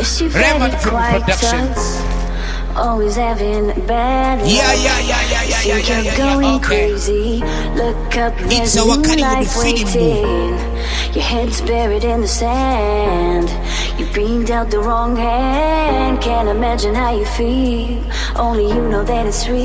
Yes, you've Raymond had it from quite Productions. tough, always having bad luck. Yeah. Think you're going Okay. crazy. Look up, It's there's a our new kind of life feeding waiting. Your head's buried in the sand. You've been dealt the wrong hand. Can't imagine how you feel. Only you know that it's real.